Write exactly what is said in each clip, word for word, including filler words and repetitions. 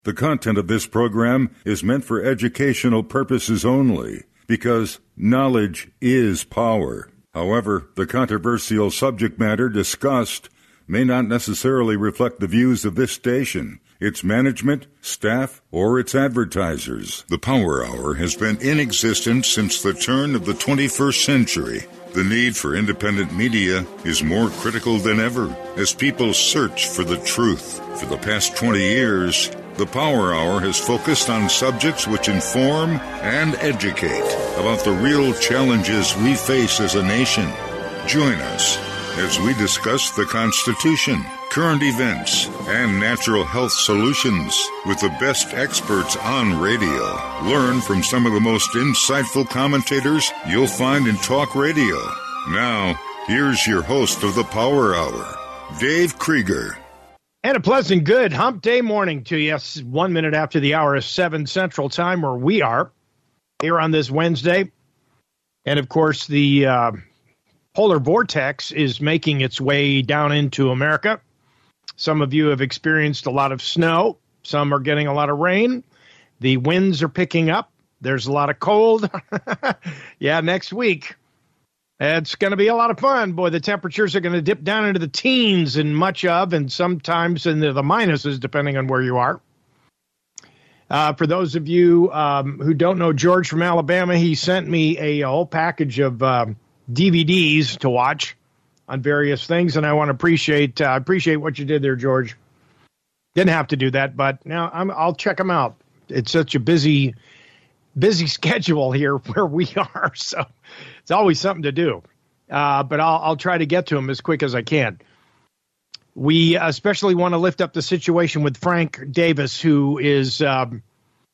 The content of this program is meant for educational purposes only, because knowledge is power. However, the controversial subject matter discussed may not necessarily reflect the views of this station, its management, staff, or its advertisers. The Power Hour has been in existence since the turn of the twenty-first century. The need for independent media is more critical than ever as people search for the truth. For the past twenty years, the Power Hour has focused on subjects which inform and educate about the real challenges we face as a nation. Join us as we discuss the Constitution, current events, and natural health solutions with the best experts on radio. Learn from some of the most insightful commentators you'll find in talk radio. Now, here's your host of the Power Hour, Dave Krieger. And a pleasant good hump day morning to you. One minute after the hour is seven Central Time, where we are here on this Wednesday. And, of course, the uh, polar vortex is making its way down into America. Some of you have experienced a lot of snow. Some are getting a lot of rain. The winds are picking up. There's a lot of cold. Yeah, next week, it's going to be a lot of fun. Boy, the temperatures are going to dip down into the teens in much of, and sometimes into the minuses, depending on where you are. Uh, for those of you um, who don't know George from Alabama, he sent me a, a whole package of um, D V Ds to watch on various things, and I want to appreciate uh, appreciate what you did there, George. Didn't have to do that, but now I'm, I'll check them out. It's such a busy, busy schedule here where we are, so it's always something to do. Uh, but I'll, I'll try to get to them as quick as I can. We especially want to lift up the situation with Frank Davis, who is um,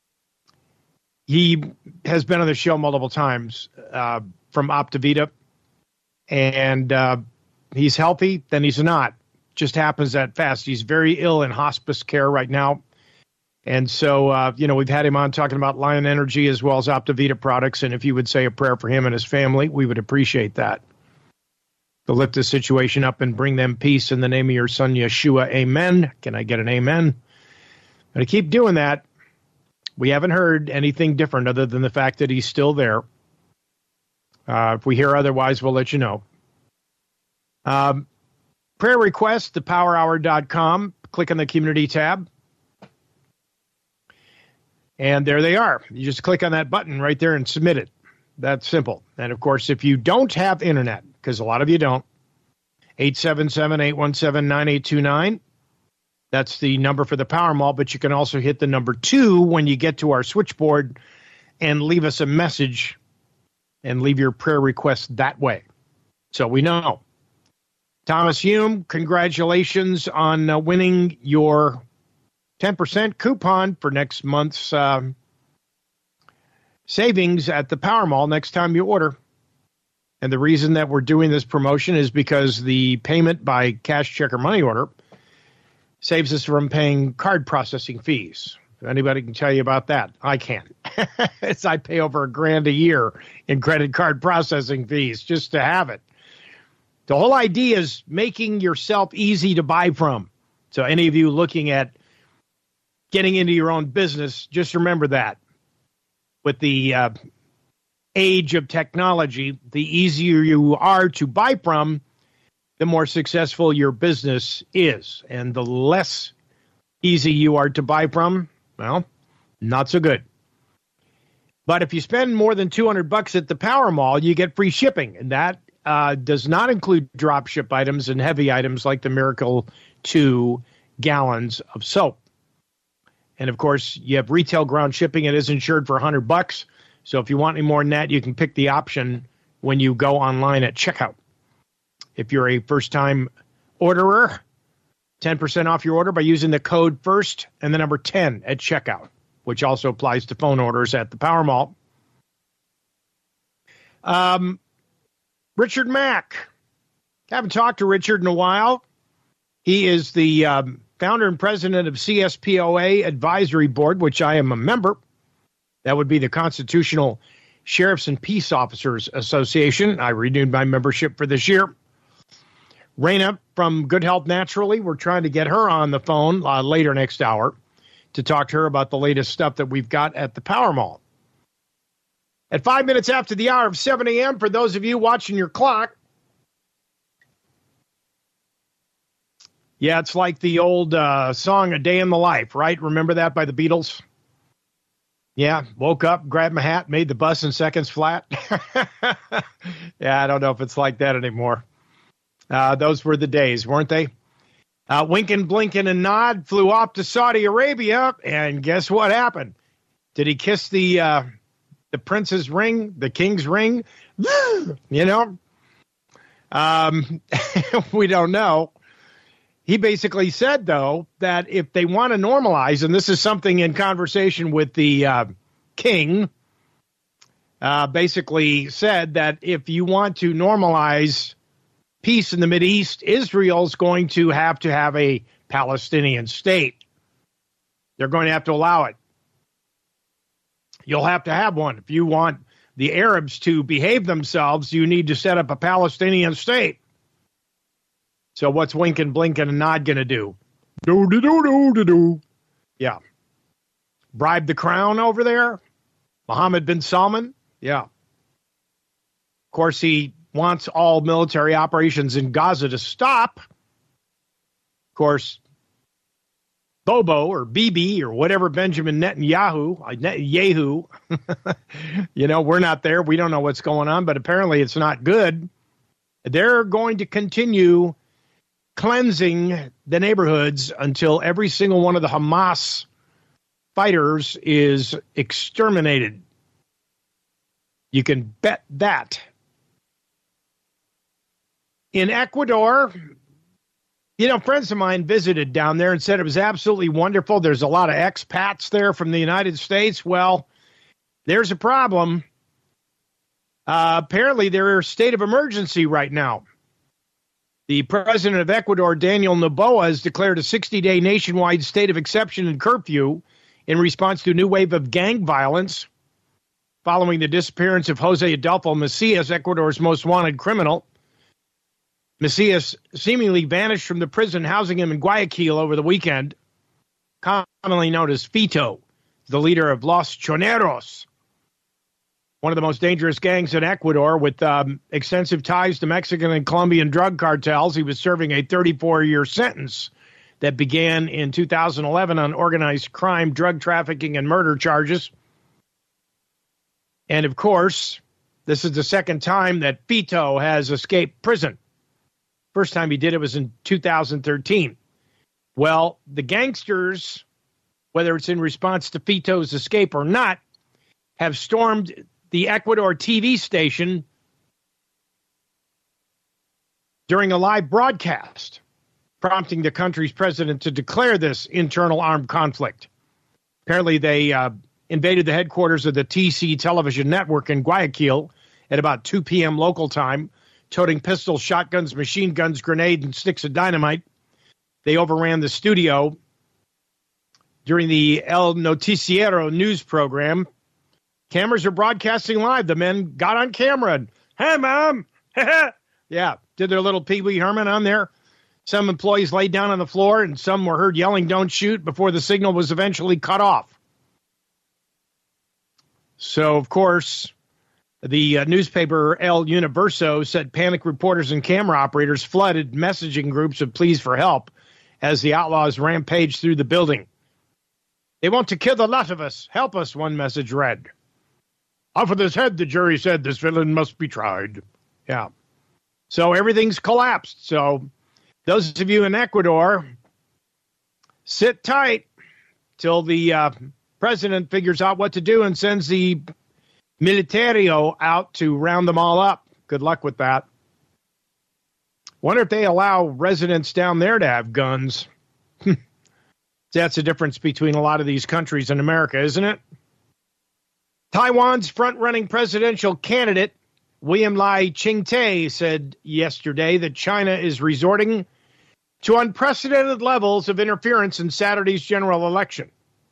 he has been on the show multiple times uh, from Optavita, and uh, he's healthy, then he's not. Just happens that fast. He's very ill in hospice care right now. And so, uh, you know, we've had him on talking about Lion Energy as well as Optavita products. And if you would say a prayer for him and his family, we would appreciate that. To lift the situation up and bring them peace in the name of your son, Yeshua. Amen. Can I get an amen? But I keep doing that. We haven't heard anything different other than the fact that he's still there. Uh, if we hear otherwise, we'll let you know. Um, prayer request, the power hour dot com. Click on the community tab. And there they are. You just click on that button right there and submit it. That's simple. And, of course, if you don't have internet, because a lot of you don't, eight seven seven, eight one seven, nine eight two nine. That's the number for the Power Mall, but you can also hit the number two when you get to our switchboard and leave us a message and leave your prayer request that way. So we know. Thomas Hume, congratulations on uh, winning your ten percent coupon for next month's um, savings at the Power Mall next time you order. And the reason that we're doing this promotion is because the payment by cash, check, or money order saves us from paying card processing fees. If anybody can tell you about that, I can't. It's, I pay over a grand a year in credit card processing fees just to have it. The whole idea is making yourself easy to buy from. So any of you looking at getting into your own business, just remember that. With the uh, age of technology, the easier you are to buy from, the more successful your business is. And the less easy you are to buy from, well, not so good. But if you spend more than two hundred bucks at the Power Mall, you get free shipping. And that uh, does not include drop ship items and heavy items like the Miracle two gallons of soap. And, of course, you have retail ground shipping. It is insured for one hundred bucks. So if you want any more than that, you can pick the option when you go online at checkout. If you're a first-time orderer, ten percent off your order by using the code FIRST and the number ten at checkout, which also applies to phone orders at the Power Mall. Um, Richard Mack. Haven't talked to Richard in a while. He is the um, founder and president of C S P O A Advisory Board, which I am a member. That would be the Constitutional Sheriffs and Peace Officers Association. I renewed my membership for this year. Raina from Good Health Naturally, we're trying to get her on the phone uh, later next hour to talk to her about the latest stuff that we've got at the Power Mall. At five minutes after the hour of seven a.m., for those of you watching your clock, yeah, it's like the old uh, song, A Day in the Life, right? Remember that by the Beatles? Yeah, woke up, grabbed my hat, made the bus in seconds flat. Yeah, I don't know if it's like that anymore. Uh, those were the days, weren't they? Uh, Winkin', Blinkin', and Nod flew off to Saudi Arabia, and guess what happened? Did he kiss the uh, the prince's ring, the king's ring? You know? Um, we don't know. He basically said, though, that if they want to normalize, and this is something in conversation with the uh, king, uh, basically said that if you want to normalize peace in the Mideast, Israel's going to have to have a Palestinian state. They're going to have to allow it. You'll have to have one. If you want the Arabs to behave themselves, you need to set up a Palestinian state. So what's Winkin', Blinkin', and Nod going to do? Do, do, do, do, do, do. Yeah. Bribe the crown over there? Mohammed bin Salman? Yeah. Of course, he wants all military operations in Gaza to stop. Of course, Bobo or Bibi or whatever Benjamin Netanyahu, Netanyahu, you know, we're not there. We don't know what's going on, but apparently it's not good. They're going to continue cleansing the neighborhoods until every single one of the Hamas fighters is exterminated. You can bet that. In Ecuador, you know, friends of mine visited down there and said it was absolutely wonderful. There's a lot of expats there from the United States. Well, there's a problem. Uh, apparently, they're in a state of emergency right now. The president of Ecuador, Daniel Noboa, has declared a sixty-day nationwide state of exception and curfew in response to a new wave of gang violence following the disappearance of Jose Adolfo Macias, Ecuador's most wanted criminal. Macias seemingly vanished from the prison housing him in Guayaquil over the weekend, commonly known as Fito, the leader of Los Choneros, one of the most dangerous gangs in Ecuador with um, extensive ties to Mexican and Colombian drug cartels. He was serving a thirty-four-year sentence that began in two thousand eleven on organized crime, drug trafficking, and murder charges. And, of course, this is the second time that Fito has escaped prison. First time he did it was in two thousand thirteen. Well, the gangsters, whether it's in response to Fito's escape or not, have stormed the Ecuador T V station during a live broadcast, prompting the country's president to declare this internal armed conflict. Apparently, they uh, invaded the headquarters of the T C television network in Guayaquil at about two p.m. local time, toting pistols, shotguns, machine guns, grenades, and sticks of dynamite. They overran the studio during the El Noticiero news program. Cameras are broadcasting live. The men got on camera and, hey, Mom. Yeah, did their little Pee Wee Herman on there. Some employees laid down on the floor, and some were heard yelling, don't shoot, before the signal was eventually cut off. So, of course, the uh, newspaper El Universo said panicked reporters and camera operators flooded messaging groups of pleas for help as the outlaws rampaged through the building. They want to kill the lot of us. Help us, one message read. Off with his head, the jury said, this villain must be tried. Yeah. So everything's collapsed. So those of you in Ecuador, sit tight till the uh, president figures out what to do and sends the militario out to round them all up. Good luck with that. Wonder if they allow residents down there to have guns. That's the difference between a lot of these countries in America, isn't it? Taiwan's front-running presidential candidate, William Lai Ching-te, said yesterday that China is resorting to unprecedented levels of interference in Saturday's general election.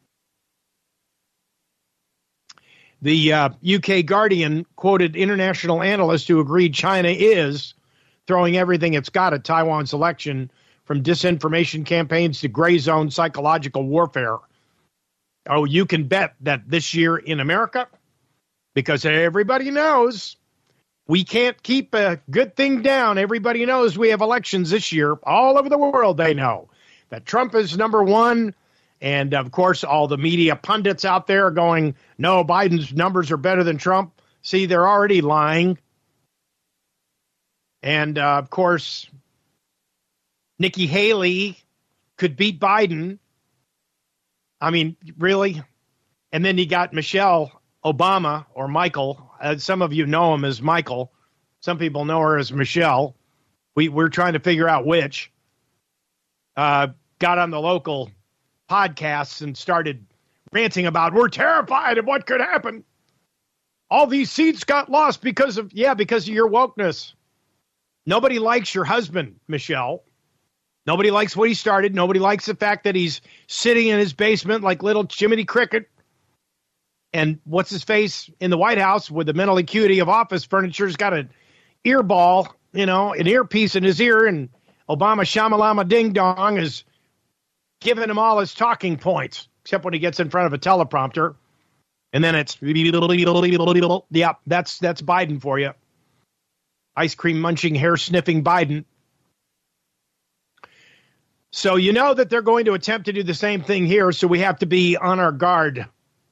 The uh, U K Guardian quoted international analysts who agreed China is throwing everything it's got at Taiwan's election, from disinformation campaigns to gray zone psychological warfare. Oh, you can bet that this year in America, because everybody knows we can't keep a good thing down. Everybody knows we have elections this year. All over the world, they know that Trump is number one. And, of course, all the media pundits out there are going, no, Biden's numbers are better than Trump. See, they're already lying. And, uh, of course, Nikki Haley could beat Biden. I mean, really? And then you got Michelle Obama, or Michael. Uh, some of you know him as Michael. Some people know her as Michelle. We, we're trying to figure out which. Uh, got on the local podcasts and started ranting about, we're terrified of what could happen. All these seats got lost because of, yeah, because of your wokeness. Nobody likes your husband, Michelle. Nobody likes what he started. Nobody likes the fact that he's sitting in his basement like little Jiminy Cricket. And what's his face in the White House with the mental acuity of office furniture has got an ear ball, you know, an earpiece in his ear, and Obama Shamalama Ding Dong is giving him all his talking points, except when he gets in front of a teleprompter. And then it's, yeah, that's that's Biden for you. Ice cream munching, hair sniffing Biden. So you know that they're going to attempt to do the same thing here, so we have to be on our guard.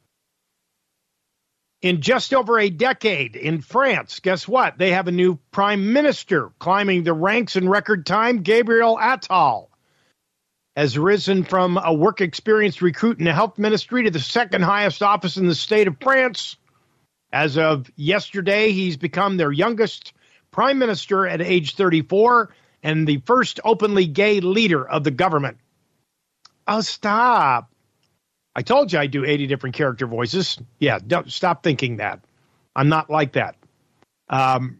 In just over a decade in France, guess what? They have a new prime minister climbing the ranks in record time. Gabriel Attal has risen from a work experience recruit in the health ministry to the second highest office in the state of France. As of yesterday, he's become their youngest prime minister at age thirty-four and the first openly gay leader of the government. Oh, stop. I told you I do eighty different character voices. Yeah, don't, stop thinking that. I'm not like that. Um,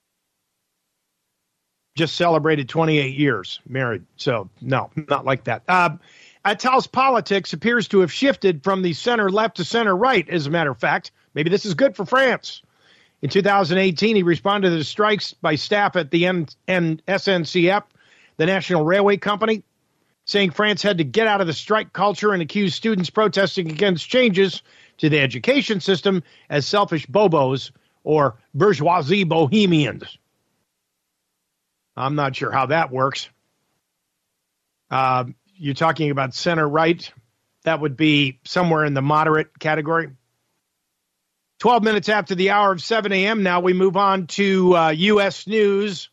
just celebrated twenty-eight years married. So, no, not like that. Uh, Attal's politics appears to have shifted from the center left to center right, as a matter of fact. Maybe this is good for France. In two thousand eighteen, he responded to the strikes by staff at the N- N- S N C F, the National Railway Company, saying France had to get out of the strike culture and accused students protesting against changes to the education system as selfish bobos or bourgeoisie bohemians. I'm not sure how that works. Uh, you're talking about center right. That would be somewhere in the moderate category. twelve minutes after the hour of seven a.m. Now we move on to uh, U S News.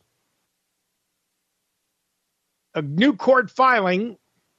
A new court filing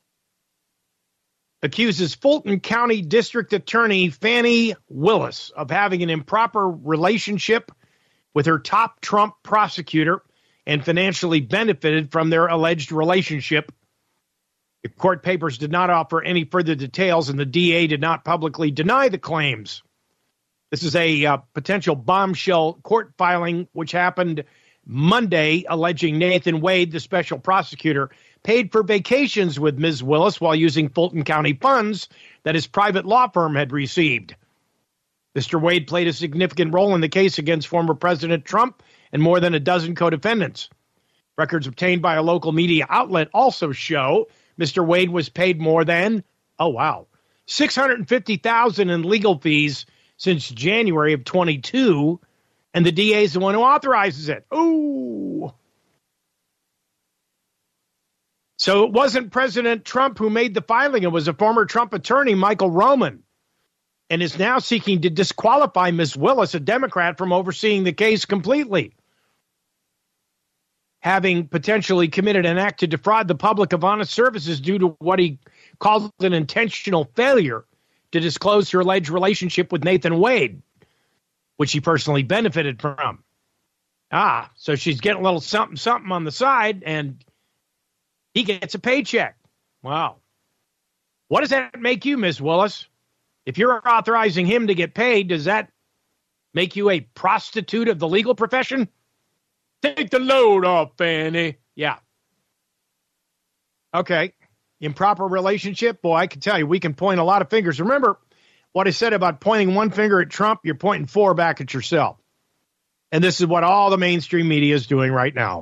accuses Fulton County District Attorney Fannie Willis of having an improper relationship with her top Trump prosecutor and financially benefited from their alleged relationship. The court papers did not offer any further details, and the D A did not publicly deny the claims. This is a uh, potential bombshell court filing, which happened Monday, alleging Nathan Wade, the special prosecutor, paid for vacations with Miz Willis while using Fulton County funds that his private law firm had received. Mister Wade played a significant role in the case against former President Trump and more than a dozen co-defendants. Records obtained by a local media outlet also show Mister Wade was paid more than, oh wow, six hundred fifty thousand dollars in legal fees since January of twenty-two, and the D A is the one who authorizes it. Ooh. So it wasn't President Trump who made the filing. It was a former Trump attorney, Michael Roman, and is now seeking to disqualify Miz Willis, a Democrat, from overseeing the case completely, having potentially committed an act to defraud the public of honest services due to what he calls an intentional failure to disclose her alleged relationship with Nathan Wade, which she personally benefited from. Ah, so she's getting a little something, something on the side, and he gets a paycheck. Wow. What does that make you, Miz Willis? If you're authorizing him to get paid, does that make you a prostitute of the legal profession? Take the load off, Fannie. Yeah. Okay. Improper relationship? Boy, I can tell you, we can point a lot of fingers. Remember what I said about pointing one finger at Trump? You're pointing four back at yourself. And this is what all the mainstream media is doing right now.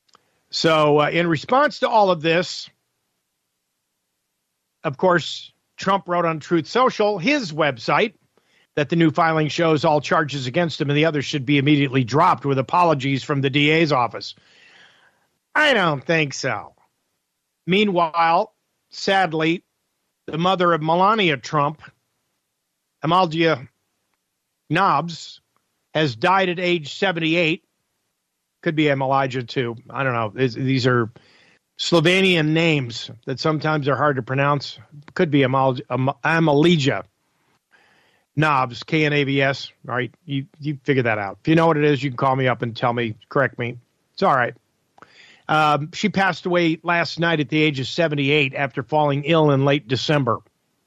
So uh, in response to all of this, of course, Trump wrote on Truth Social, his website, that the new filing shows all charges against him and the others should be immediately dropped with apologies from the D A's office. I don't think so. Meanwhile, sadly, the mother of Melania Trump, Amalia Knobs, has died at age seventy-eight. Could be Elijah too. I don't know. These are Slovenian names that sometimes are hard to pronounce. Could be Amal- Am- Amalia Knobs, K N A V S. All right, you, you figure that out. If you know what it is, you can call me up and tell me, correct me. It's all right. Um, she passed away last night at the age of seventy-eight after falling ill in late December.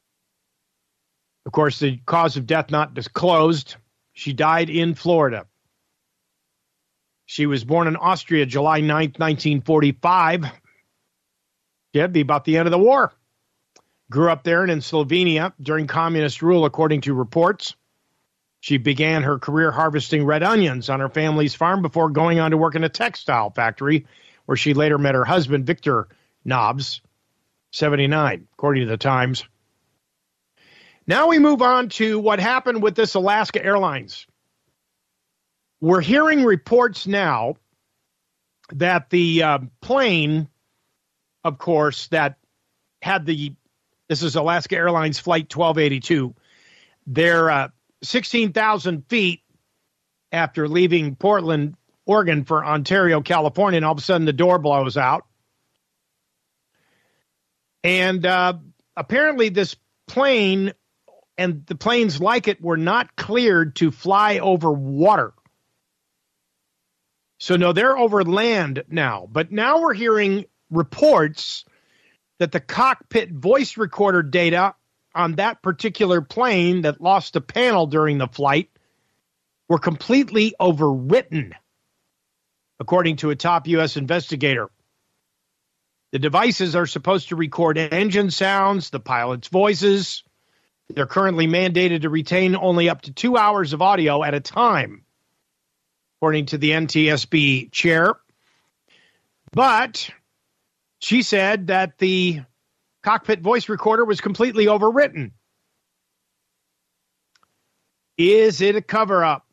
Of course, the cause of death not disclosed. She died in Florida. She was born in Austria July ninth, nineteen forty-five. Yeah, it'd be about the end of the war. Grew up there and in Slovenia during communist rule, according to reports. She began her career harvesting red onions on her family's farm before going on to work in a textile factory, where she later met her husband, Victor Knobs, seventy-nine, according to the Times. Now we move on to what happened with this Alaska Airlines. We're hearing reports now that the uh, plane, of course, that had the, this is Alaska Airlines Flight twelve eighty-two, they're uh, sixteen thousand feet after leaving Portland, Oregon for Ontario, California, and all of a sudden the door blows out. And uh, apparently this plane and the planes like it were not cleared to fly over water. So, no, they're over land now. But now we're hearing reports that the cockpit voice recorder data on that particular plane that lost a panel during the flight were completely overwritten, according to a top U S investigator. The devices are supposed to record engine sounds, the pilot's voices. They're currently mandated to retain only up to two hours of audio at a time, according to the N T S B chair. But she said that the cockpit voice recorder was completely overwritten. Is it a cover-up?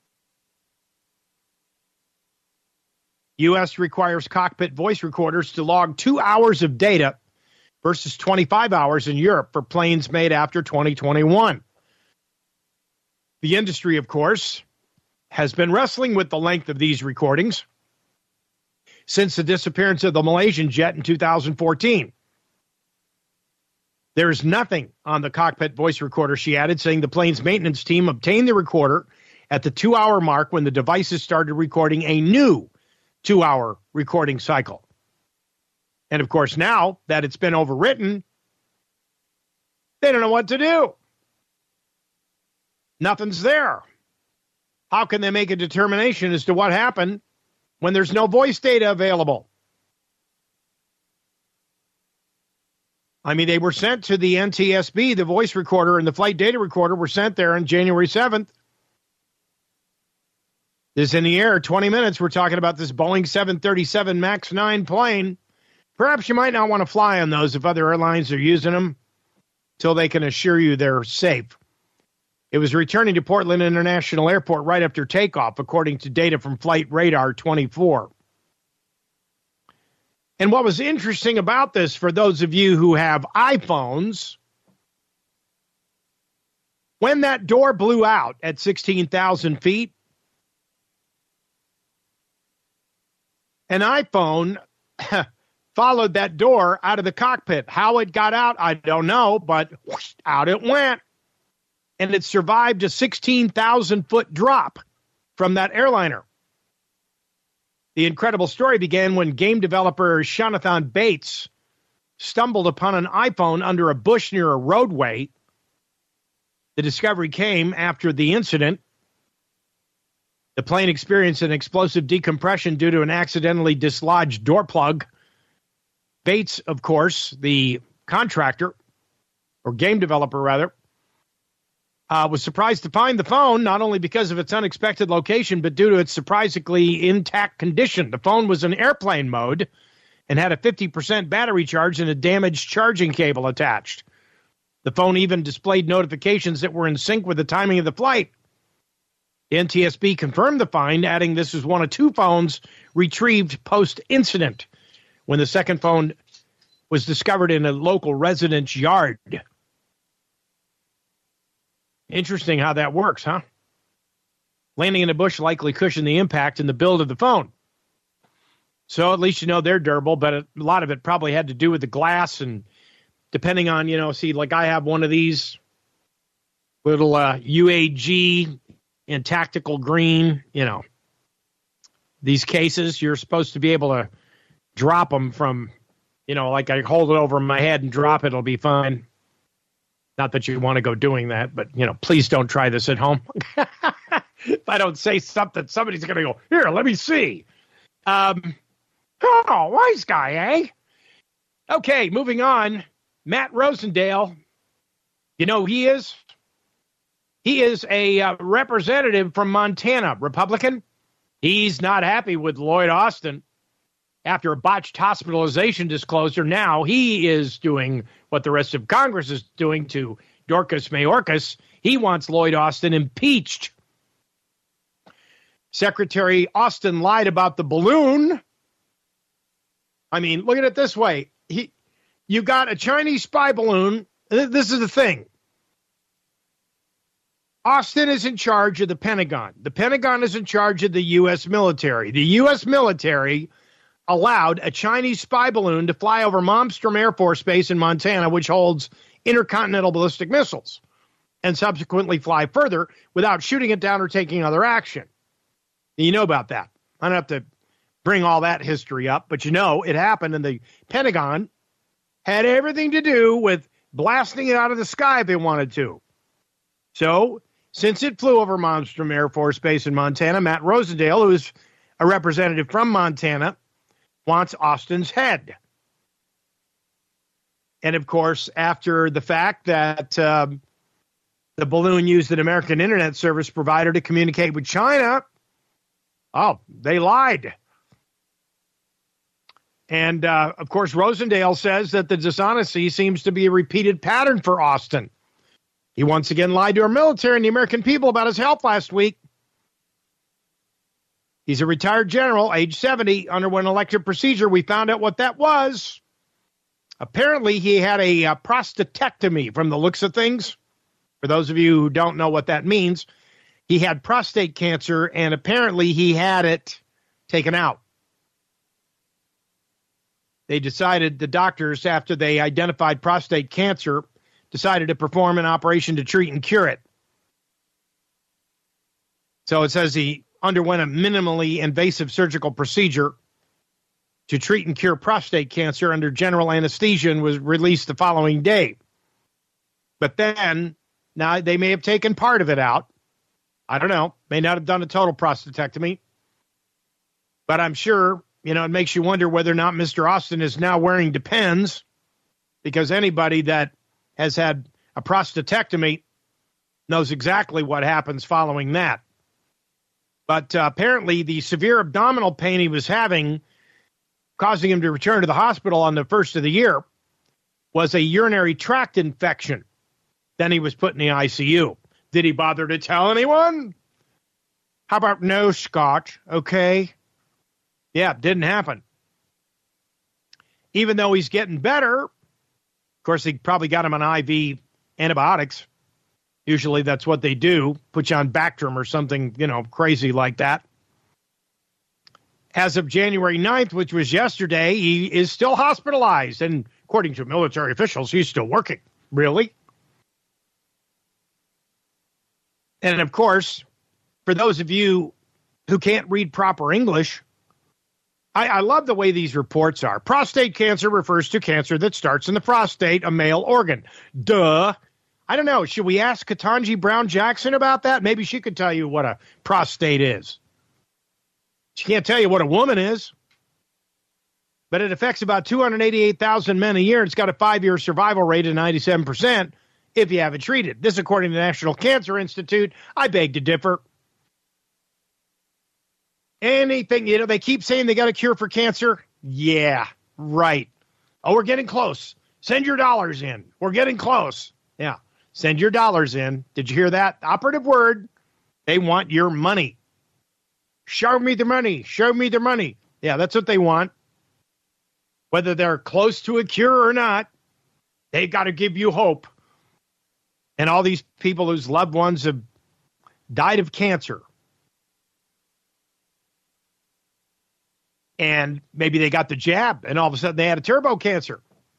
U S requires cockpit voice recorders to log two hours of data versus twenty-five hours in Europe for planes made after twenty twenty-one. The industry, of course, has been wrestling with the length of these recordings since the disappearance of the Malaysian jet in two thousand fourteen. There is nothing on the cockpit voice recorder, she added, saying the plane's maintenance team obtained the recorder at the two-hour mark when the devices started recording a new two-hour recording cycle. And, of course, now that it's been overwritten, they don't know what to do. Nothing's there. How can they make a determination as to what happened when there's no voice data available? I mean, they were sent to the N T S B, the voice recorder and the flight data recorder were sent there on January seventh. This is in the air, twenty minutes. We're talking about this Boeing seven thirty-seven MAX nine plane. Perhaps you might not want to fly on those if other airlines are using them till they can assure you they're safe. It was returning to Portland International Airport right after takeoff, according to data from Flight Radar twenty-four. And what was interesting about this, for those of you who have iPhones, when that door blew out at sixteen thousand feet, an iPhone followed that door out of the cockpit. How it got out, I don't know, but whoosh, out it went. And it survived a sixteen thousand foot drop from that airliner. The incredible story began when game developer Jonathan Bates stumbled upon an iPhone under a bush near a roadway. The discovery came after the incident. The plane experienced an explosive decompression due to an accidentally dislodged door plug. Bates, of course, the contractor, or game developer rather, uh, was surprised to find the phone, not only because of its unexpected location, but due to its surprisingly intact condition. The phone was in airplane mode and had a fifty percent battery charge and a damaged charging cable attached. The phone even displayed notifications that were in sync with the timing of the flight. The N T S B confirmed the find, adding this was one of two phones retrieved post-incident when the second phone was discovered in a local resident's yard. Interesting how that works, huh? Landing in a bush likely cushioned the impact and the build of the phone. So at least you know they're durable, but a lot of it probably had to do with the glass and depending on, you know, see, like I have one of these little uh, U A G in tactical green, you know, these cases, you're supposed to be able to drop them from, you know, like I hold it over my head and drop it, it'll be fine. Not that you want to go doing that, but, you know, please don't try this at home. If I don't say something, somebody's going to go, here, let me see. Um, oh, wise guy, eh? Okay, moving on. Matt Rosendale, you know who he is? He is a uh, representative from Montana, Republican. He's not happy with Lloyd Austin. After a botched hospitalization disclosure, now he is doing what the rest of Congress is doing to Dorcas Mayorkas. He wants Lloyd Austin impeached. Secretary Austin lied about the balloon. I mean, look at it this way. He, you got a Chinese spy balloon. This is the thing. Austin is in charge of the Pentagon. The Pentagon is in charge of the U S military. The U S military allowed a Chinese spy balloon to fly over Malmstrom Air Force Base in Montana, which holds intercontinental ballistic missiles, and subsequently fly further without shooting it down or taking other action. You know about that. I don't have to bring all that history up, but you know it happened, and the Pentagon had everything to do with blasting it out of the sky if they wanted to. So, since it flew over Malmstrom Air Force Base in Montana, Matt Rosendale, who is a representative from Montana, wants Austin's head. And, of course, after the fact that um, the balloon used an American internet service provider to communicate with China, oh, they lied. And, uh, of course, Rosendale says that the dishonesty seems to be a repeated pattern for Austin. He once again lied to our military and the American people about his health last week. He's a retired general, age seventy, underwent an elective procedure. We found out what that was. Apparently, he had a uh, prostatectomy from the looks of things. For those of you who don't know what that means, he had prostate cancer, and apparently he had it taken out. They decided, the doctors, after they identified prostate cancer, decided to perform an operation to treat and cure it. So it says he underwent a minimally invasive surgical procedure to treat and cure prostate cancer under general anesthesia and was released the following day. But then, now they may have taken part of it out. I don't know. May not have done a total prostatectomy. But I'm sure, you know, it makes you wonder whether or not Mister Austin is now wearing Depends, because anybody that has had a prostatectomy knows exactly what happens following that. But uh, apparently the severe abdominal pain he was having, causing him to return to the hospital on the first of the year, was a urinary tract infection. Then he was put in the I C U. Did he bother to tell anyone? How about no, Scott? Okay. Yeah, didn't happen. Even though he's getting better, of course, they probably got him on I V antibiotics. Usually that's what they do, put you on Bactrim or something, you know, crazy like that. As of January ninth, which was yesterday, he is still hospitalized. And according to military officials, he's still working. Really? And, of course, for those of you who can't read proper English, I, I love the way these reports are. Prostate cancer refers to cancer that starts in the prostate, a male organ. Duh. I don't know. Should we ask Ketanji Brown Jackson about that? Maybe she could tell you what a prostate is. She can't tell you what a woman is. But it affects about two hundred eighty-eight thousand men a year. It's got a five-year survival rate of ninety-seven percent if you have it treated. This, according to the National Cancer Institute. I beg to differ. Anything, you know, they keep saying they got a cure for cancer. Yeah, right. Oh, we're getting close. Send your dollars in. We're getting close. Yeah. Send your dollars in. Did you hear that? Operative word. They want your money. Show me the money. Show me the money. Yeah, that's what they want. Whether they're close to a cure or not, they've got to give you hope. And all these people whose loved ones have died of cancer. And maybe they got the jab, and all of a sudden they had a turbo cancer.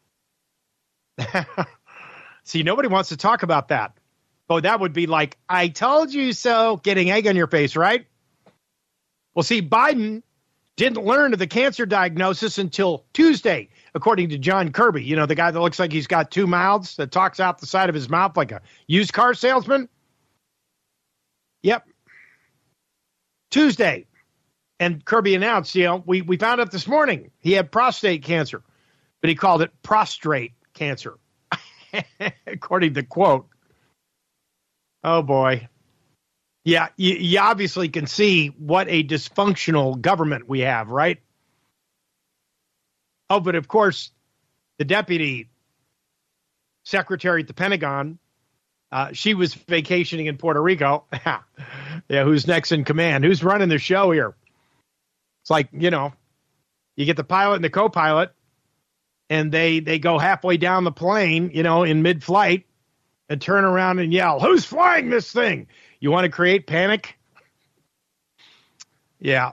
See, nobody wants to talk about that. Oh, that would be like, I told you so, getting egg on your face, right? Well, see, Biden didn't learn of the cancer diagnosis until Tuesday, according to John Kirby. You know, the guy that looks like he's got two mouths, that talks out the side of his mouth like a used car salesman. Yep. Tuesday. And Kirby announced, you know, we, we found out this morning he had prostate cancer, but he called it prostrate cancer, according to the quote. Oh, boy. Yeah, you, you obviously can see what a dysfunctional government we have, right? Oh, but of course, the deputy secretary at the Pentagon, uh, she was vacationing in Puerto Rico. Yeah, who's next in command? Who's running the show here? It's like, you know, you get the pilot and the co-pilot, and they, they go halfway down the plane, you know, in mid-flight, and turn around and yell, who's flying this thing? You want to create panic? Yeah.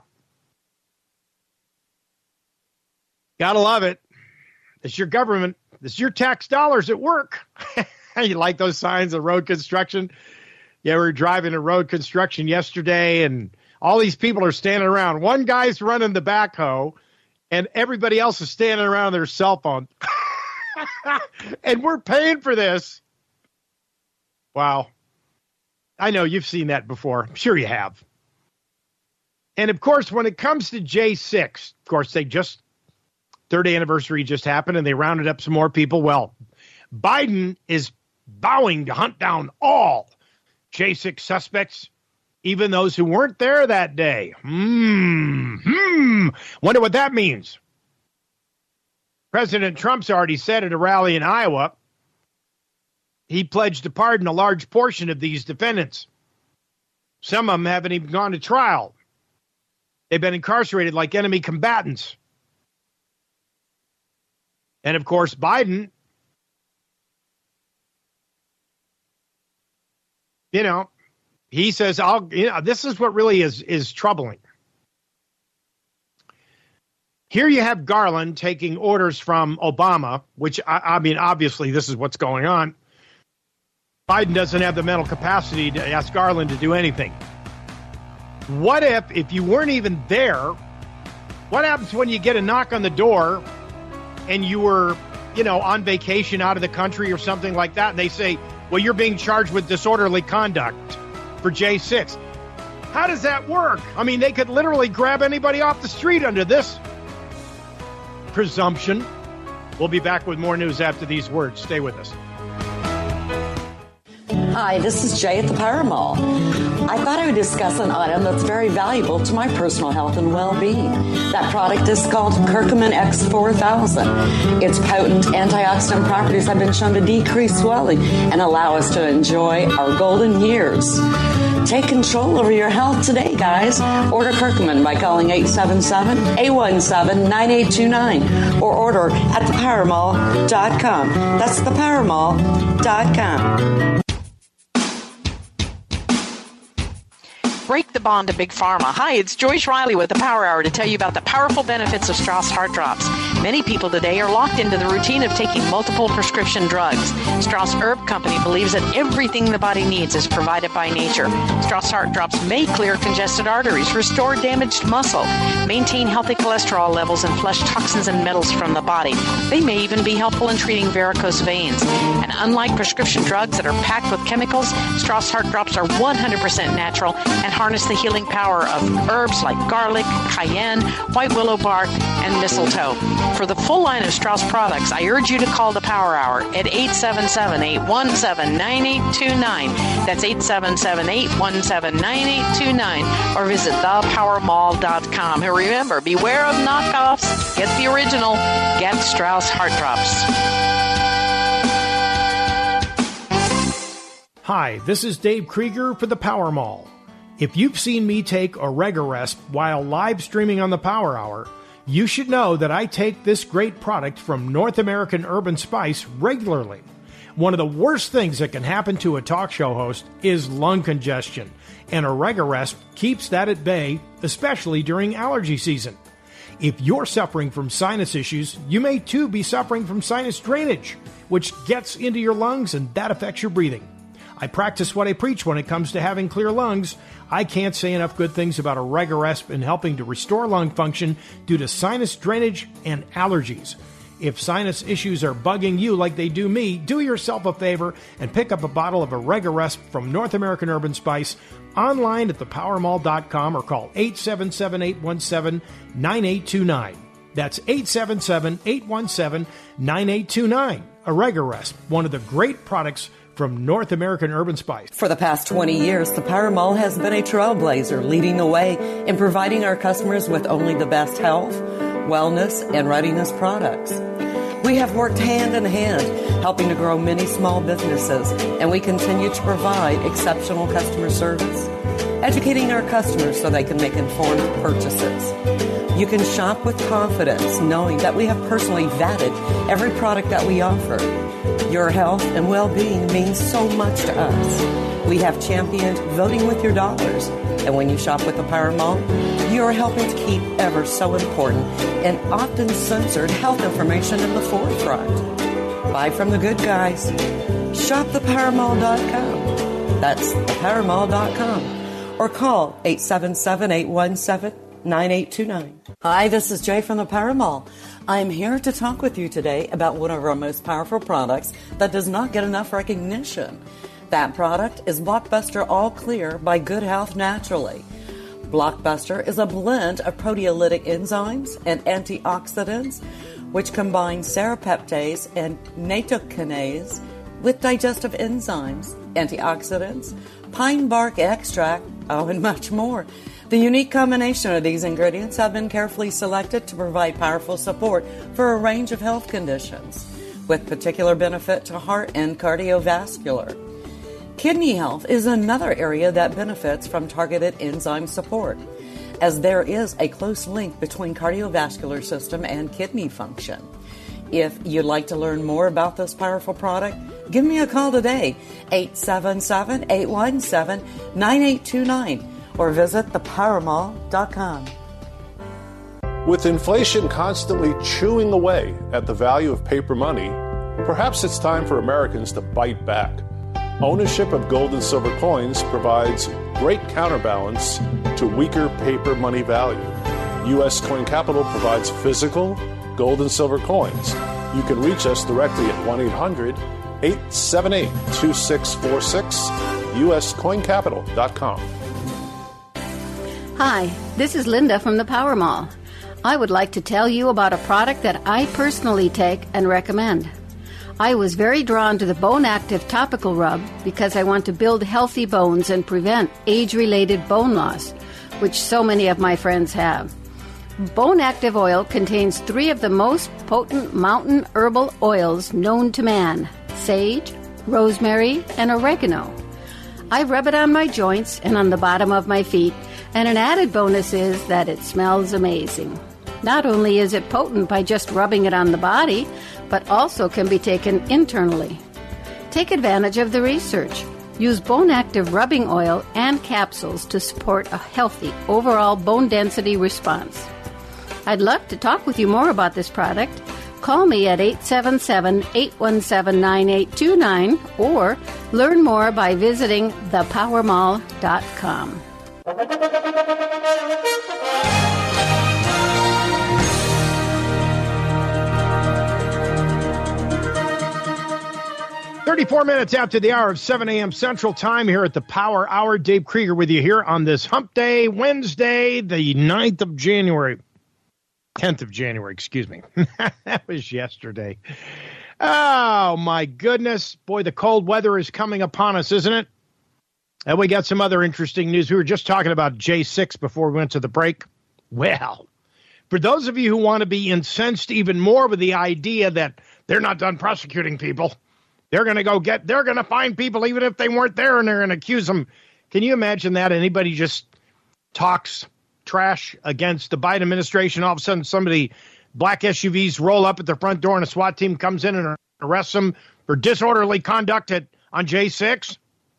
Gotta love it. It's your government. It's your tax dollars at work. You like those signs of road construction? Yeah, we were driving to road construction yesterday, and all these people are standing around. One guy's running the backhoe, and everybody else is standing around on their cell phone. And we're paying for this. Wow. I know you've seen that before. I'm sure you have. And, of course, when it comes to J six, of course, they just, third anniversary just happened, and they rounded up some more people. Well, Biden is vowing to hunt down all J six suspects, even those who weren't there that day. Hmm. Hmm. Wonder what that means. President Trump's already said at a rally in Iowa, he pledged to pardon a large portion of these defendants. Some of them haven't even gone to trial. They've been incarcerated like enemy combatants. And, of course, Biden, you know, he says, "I'll." You know, this is what really is, is troubling. Here you have Garland taking orders from Obama, which, I, I mean, obviously this is what's going on. Biden doesn't have the mental capacity to ask Garland to do anything. What if, if you weren't even there, what happens when you get a knock on the door and you were, you know, on vacation out of the country or something like that, and they say, well, you're being charged with disorderly conduct for J six. How does that work? I mean, they could literally grab anybody off the street under this presumption. We'll be back with more news after these words. Stay with us. Hi, this is Jay at the Power Mall. I thought I would discuss an item that's very valuable to my personal health and well-being. That product is called Curcumin X four thousand. Its potent antioxidant properties have been shown to decrease swelling and allow us to enjoy our golden years. Take control over your health today, guys. Order Curcumin by calling eight seven seven, eight one seven, nine eight two nine or order at the power mall dot com. That's the power mall dot com. Break the bond to Big Pharma. Hi, it's Joyce Riley with the Power Hour to tell you about the powerful benefits of Strauss Heart Drops. Many people today are locked into the routine of taking multiple prescription drugs. Strauss Herb Company believes that everything the body needs is provided by nature. Strauss Heart Drops may clear congested arteries, restore damaged muscle, maintain healthy cholesterol levels, and flush toxins and metals from the body. They may even be helpful in treating varicose veins. And unlike prescription drugs that are packed with chemicals, Strauss Heart Drops are one hundred percent natural and harness the healing power of herbs like garlic, cayenne, white willow bark, and mistletoe. For the full line of Strauss products, I urge you to call the Power Hour at eight seven seven, eight one seven, nine eight two nine. That's eight seven seven, eight one seven, nine eight two nine. Or visit the power mall dot com. And remember, beware of knockoffs. Get the original. Get Strauss Heart Drops. Hi, this is Dave Krieger for the Power Mall. If you've seen me take Oregaresp while live streaming on the Power Hour, you should know that I take this great product from North American Herb and Spice regularly. One of the worst things that can happen to a talk show host is lung congestion, and Oregaresp keeps that at bay, especially during allergy season. If you're suffering from sinus issues, you may too be suffering from sinus drainage, which gets into your lungs and that affects your breathing. I practice what I preach when it comes to having clear lungs. I can't say enough good things about Oregaresp in helping to restore lung function due to sinus drainage and allergies. If sinus issues are bugging you like they do me, do yourself a favor and pick up a bottle of Oregaresp from North American Herb and Spice online at the power mall dot com or call eight seven seven, eight one seven, nine eight two nine. That's eight seven seven, eight one seven, nine eight two nine. Oregaresp, one of the great products from North American Herb and Spice. For the past twenty years, the Power Mall has been a trailblazer, leading the way in providing our customers with only the best health, wellness, and readiness products. We have worked hand in hand, helping to grow many small businesses, and we continue to provide exceptional customer service, educating our customers so they can make informed purchases. You can shop with confidence, knowing that we have personally vetted every product that we offer. Your health and well-being means so much to us. We have championed voting with your dollars. And when you shop with the Power Mall, you are helping to keep ever so important and often censored health information in the forefront. Buy from the good guys. Shop the power mall dot com. That's the power mall dot com. Or call eight seven seven, eight one seven, nine eight two nine. Hi, this is Jay from the Power Mall. I'm here to talk with you today about one of our most powerful products that does not get enough recognition. That product is Blockbuster All Clear by Good Health Naturally. Blockbuster is a blend of proteolytic enzymes and antioxidants which combine serrapeptase and nattokinase with digestive enzymes, antioxidants, pine bark extract, oh, and much more. The unique combination of these ingredients have been carefully selected to provide powerful support for a range of health conditions, with particular benefit to heart and cardiovascular. Kidney health is another area that benefits from targeted enzyme support, as there is a close link between cardiovascular system and kidney function. If you'd like to learn more about this powerful product, give me a call today, eight seven seven, eight one seven, nine eight two nine. or visit the power mall dot com. With inflation constantly chewing away at the value of paper money, perhaps it's time for Americans to bite back. Ownership of gold and silver coins provides great counterbalance to weaker paper money value. U S Coin Capital provides physical gold and silver coins. You can reach us directly at one eight hundred, eight seven eight, two six four six, U S coin capital dot com. Hi, this is Linda from the Power Mall. I would like to tell you about a product that I personally take and recommend. I was very drawn to the Bone Active Topical Rub because I want to build healthy bones and prevent age-related bone loss, which so many of my friends have. Bone Active Oil contains three of the most potent mountain herbal oils known to man: sage, rosemary, and oregano. I rub it on my joints and on the bottom of my feet, and an added bonus is that it smells amazing. Not only is it potent by just rubbing it on the body, but also can be taken internally. Take advantage of the research. Use Bone Active rubbing oil and capsules to support a healthy overall bone density response. I'd love to talk with you more about this product. Call me at eight seven seven, eight one seven, nine eight two nine or learn more by visiting the power mall dot com. thirty-four minutes after the hour of seven a.m. Central Time here at the Power Hour. Dave Krieger with you here on this Hump Day, Wednesday, the ninth of January. tenth of January, excuse me. That was yesterday. Oh, my goodness. Boy, the cold weather is coming upon us, isn't it? And we got some other interesting news. We were just talking about J six before we went to the break. Well, for those of you who want to be incensed even more with the idea that they're not done prosecuting people, They're going to go get, they're going to find people even if they weren't there, and they're going to accuse them. Can you imagine that? Anybody just talks trash against the Biden administration. All of a sudden, somebody, black S U Vs roll up at the front door and a SWAT team comes in and arrests them for disorderly conduct at, on J six.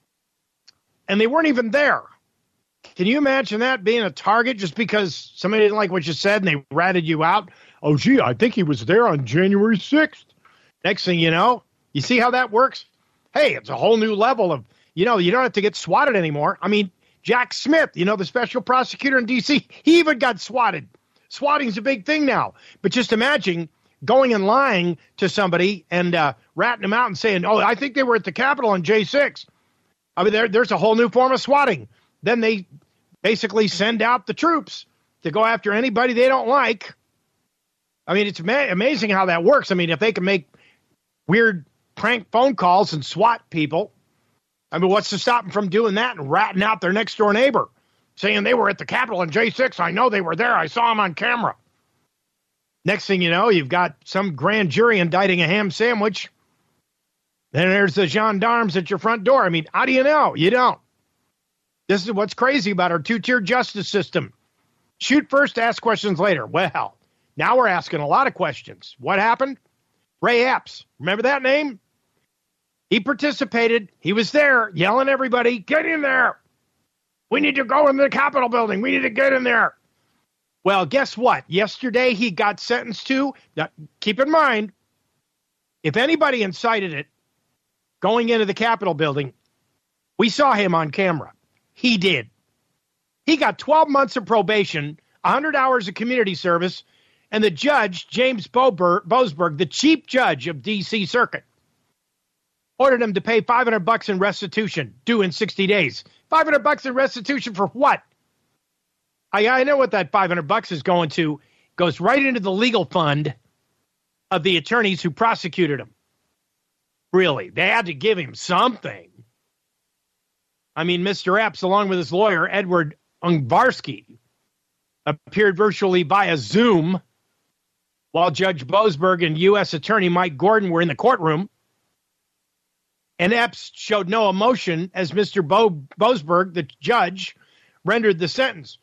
And they weren't even there. Can you imagine that being a target just because somebody didn't like what you said and they ratted you out? Oh, gee, I think he was there on January sixth. Next thing you know, you see how that works? Hey, it's a whole new level of, you know, you don't have to get swatted anymore. I mean, Jack Smith, you know, the special prosecutor in D C, he even got swatted. Swatting's a big thing now. But just imagine going and lying to somebody and uh, ratting them out and saying, oh, I think they were at the Capitol on J six. I mean, there, there's a whole new form of swatting. Then they basically send out the troops to go after anybody they don't like. I mean, it's ma- amazing how that works. I mean, if they can make weird prank phone calls and SWAT people, I mean, what's to stop them from doing that and ratting out their next door neighbor, saying they were at the Capitol on J six. I know they were there. I saw them on camera. Next thing you know, you've got some grand jury indicting a ham sandwich. Then there's the gendarmes at your front door. I mean, how do you know? You don't. This is what's crazy about our two-tiered justice system. Shoot first, ask questions later. Well, now we're asking a lot of questions. What happened? Ray Epps. Remember that name? He participated. He was there yelling at everybody, get in there. We need to go in the Capitol building. We need to get in there. Well, guess what? Yesterday he got sentenced to, now, keep in mind, if anybody incited it, going into the Capitol building, we saw him on camera. He did. He got twelve months of probation, one hundred hours of community service, and the judge, James Boasberg, the chief judge of D C Circuit, ordered him to pay five hundred bucks in restitution, due in sixty days. five hundred bucks in restitution for what? I, I know what that five hundred bucks is going to. It goes right into the legal fund of the attorneys who prosecuted him. Really, they had to give him something. I mean, Mister Epps, along with his lawyer, Edward Ungvarsky, appeared virtually via Zoom while Judge Boasberg and U S Attorney Mike Gordon were in the courtroom. And Epps showed no emotion as Mister Bo- Boasberg, the judge, rendered the sentence.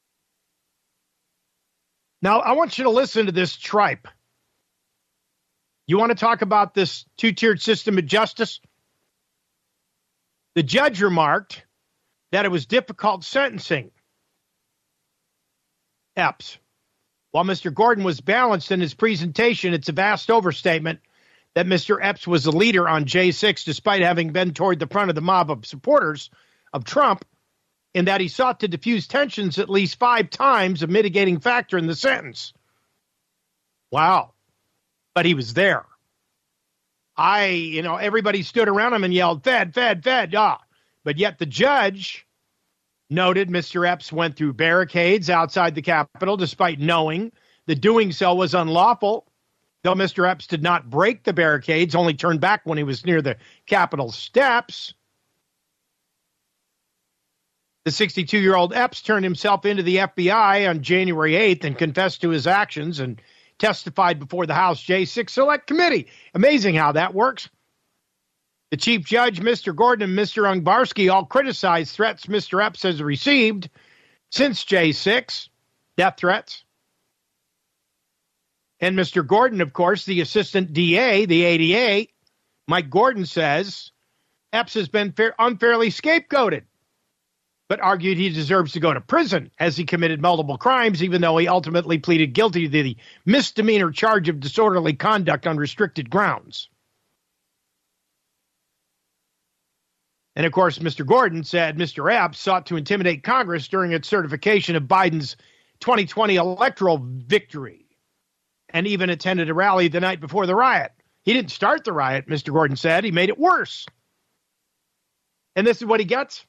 Now, I want you to listen to this tripe. You want to talk about this two-tiered system of justice? The judge remarked that it was difficult sentencing Epps. While Mister Gordon was balanced in his presentation, it's a vast overstatement that Mister Epps was the leader on J six, despite having been toward the front of the mob of supporters of Trump, in that he sought to diffuse tensions at least five times, a mitigating factor in the sentence. Wow. But he was there. I, you know, everybody stood around him and yelled, Fed, Fed, Fed, ah. But yet the judge noted Mister Epps went through barricades outside the Capitol, despite knowing that doing so was unlawful. Though Mister Epps did not break the barricades, only turned back when he was near the Capitol steps. The sixty-two-year-old Epps turned himself into the F B I on January eighth and confessed to his actions and testified before the House J six Select Committee. Amazing how that works. The chief judge, Mister Gordon, and Mister Ungvarsky all criticized threats Mister Epps has received since J six, death threats. And Mister Gordon, of course, the assistant D A, the A D A, Mike Gordon says Epps has been fair, unfairly scapegoated, but argued he deserves to go to prison as he committed multiple crimes, even though he ultimately pleaded guilty to the misdemeanor charge of disorderly conduct on restricted grounds. And, of course, Mister Gordon said Mister Epps sought to intimidate Congress during its certification of Biden's twenty twenty electoral victory, and even attended a rally the night before the riot. He didn't start the riot, Mister Gordon said. He made it worse. And this is what he gets.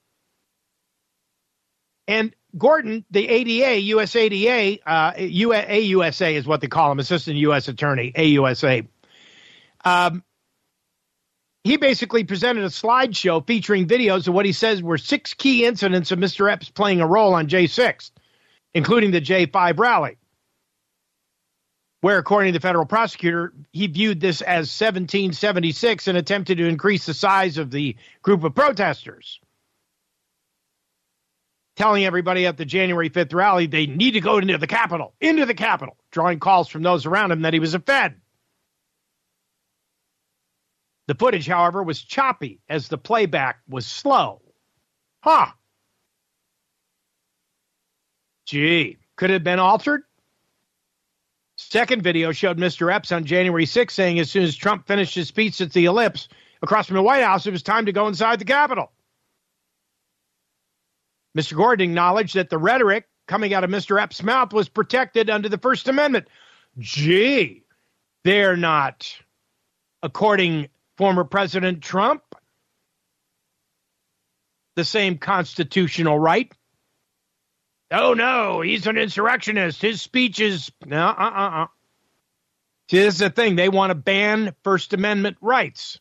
And Gordon, the A D A, U S A D A, uh, A U S A is what they call him, Assistant U S Attorney, A U S A. Um, he basically presented a slideshow featuring videos of what he says were six key incidents of Mister Epps playing a role on J six, including the J five rally. where, according to the federal prosecutor, he viewed this as seventeen seventy-six and attempted to increase the size of the group of protesters, telling everybody at the January fifth rally they need to go into the Capitol, into the Capitol, drawing calls from those around him that he was a Fed. The footage, however, was choppy as the playback was slow. Huh. Gee, could it have been altered? Second video showed Mister Epps on January sixth saying as soon as Trump finished his speech at the Ellipse across from the White House, it was time to go inside the Capitol. Mister Gordon acknowledged that the rhetoric coming out of Mister Epps' mouth was protected under the First Amendment. Gee, they're not, according former President Trump, the same constitutional right. Oh, no, he's an insurrectionist. His speech is, no, uh-uh-uh. See, this is the thing. They want to ban First Amendment rights.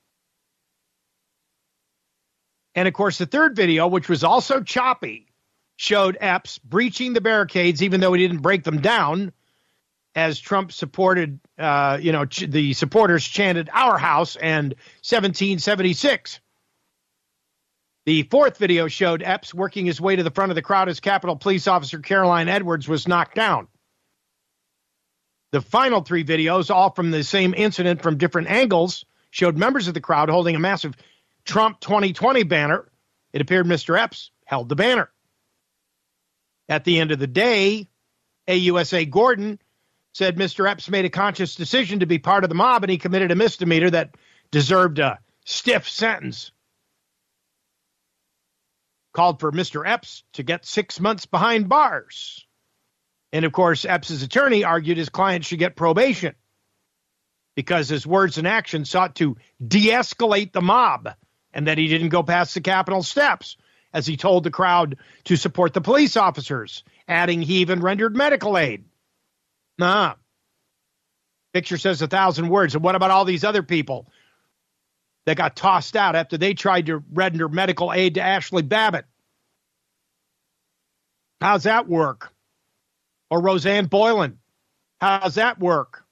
And, of course, the third video, which was also choppy, showed Epps breaching the barricades, even though he didn't break them down, as Trump supported, uh, you know, ch- the supporters chanted "Our House" and seventeen seventy-six. The fourth video showed Epps working his way to the front of the crowd as Capitol Police Officer Caroline Edwards was knocked down. The final three videos, all from the same incident from different angles, showed members of the crowd holding a massive Trump twenty twenty banner. It appeared Mister Epps held the banner. At the end of the day, A U S A Gordon said Mister Epps made a conscious decision to be part of the mob and he committed a misdemeanor that deserved a stiff sentence. Called for Mister Epps to get six months behind bars. And, of course, Epps' attorney argued his client should get probation because his words and actions sought to de-escalate the mob and that he didn't go past the Capitol steps as he told the crowd to support the police officers, adding he even rendered medical aid. Nah. Picture says a thousand words. And what about all these other people that got tossed out after they tried to render medical aid to Ashley Babbitt? How's that work? Or Roseanne Boylan? How's that work?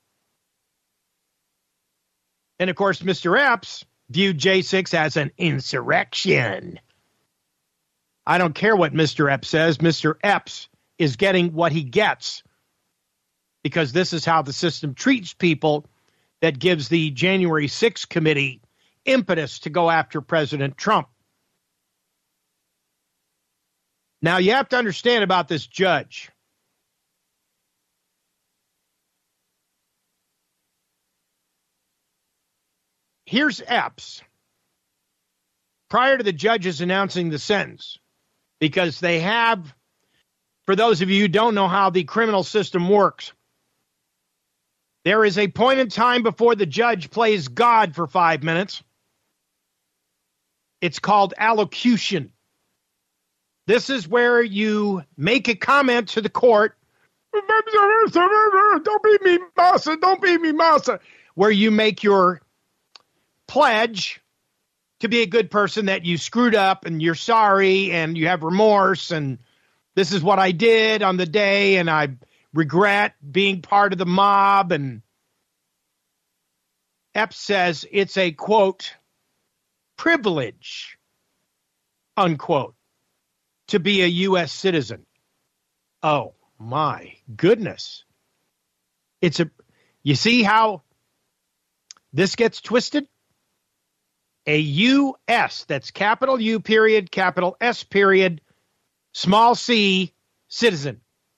And, of course, Mister Epps viewed J six as an insurrection. I don't care what Mister Epps says. Mister Epps is getting what he gets because this is how the system treats people that gives the January sixth committee impetus to go after President Trump. Now, you have to understand about this judge. Here's Epps prior to the judges announcing the sentence, because they have, for those of you who don't know how the criminal system works, there is a point in time before the judge plays God for five minutes. It's called allocution. This is where you make a comment to the court. Don't beat me, massa. Don't beat me, massa. Where you make your pledge to be a good person, that you screwed up and you're sorry and you have remorse and this is what I did on the day and I regret being part of the mob. And Epps says it's a, quote, privilege, unquote, to be a U S citizen. Oh, my goodness. It's a, you see how this gets twisted? A U S, that's capital U period, capital S period, small c, citizen.